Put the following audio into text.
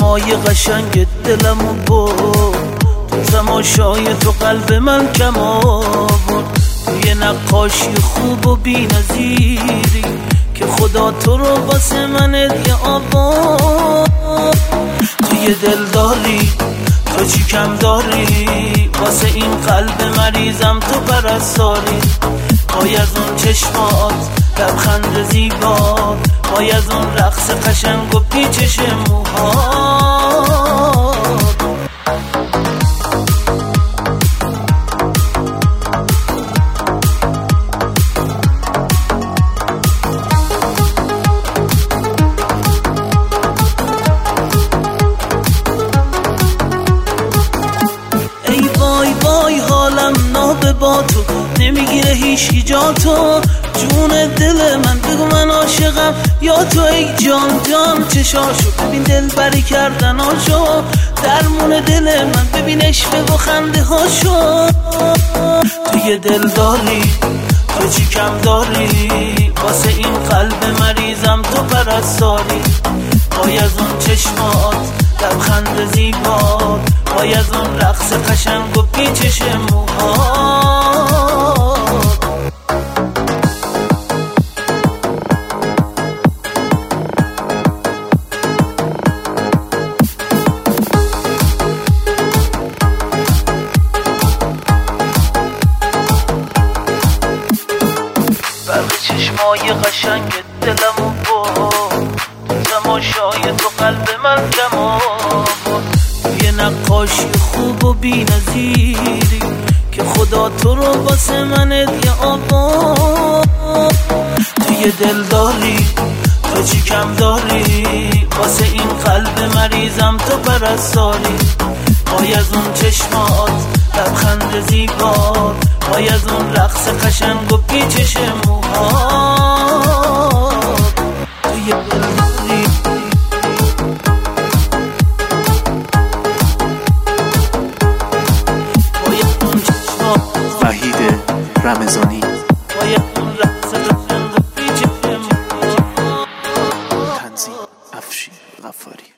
چشمای قشنگ دلمو برد، تو تماشای تو قلب من کم آورد. توی نقاشی خوب و بی نظیری که خدا تو رو واسه من هدیه آورد. توی دل داری تو چی کم داری، واسه این قلب مریضم تو پرستاری. وای از اون چشمات لبخند زیبات، وای از اون رقص قشنگ و پیچش موهات. ای وای وای حالم نابه با تو، نمیگیره هیچ جا تو. جون دل من بگو من عاشقم یا تو، ای جان جان چشاشو ببین دل بری کردناشو. درمون دل من ببین عشق و خنده هاشو. توی دل داری تو چی کم داری، واسه این قلب مریضم تو پرستاری. وای از اون چشمات لبخند زیبات، وای از اون رقص قشنگ و پیچش موهات. برق چشمای قشنگ دلمو برد، تو تماشای تو قلب من کم آورد. توی نقاشی خوب و بی نظیری که خدا تو رو واسه من هدیه آورد. توی دل داری تو چی کم داری، واسه این قلب مریضم تو پرستاری. وای از اون چشمات لبخند زیبات، وای از اون رقص قشنگ و پیچش موهات. توی دل داری وای از اون چشمات وحید رمضانی، وای از اون رقص قشنگ و پیچش موهات. تنظیم افشین غفاری.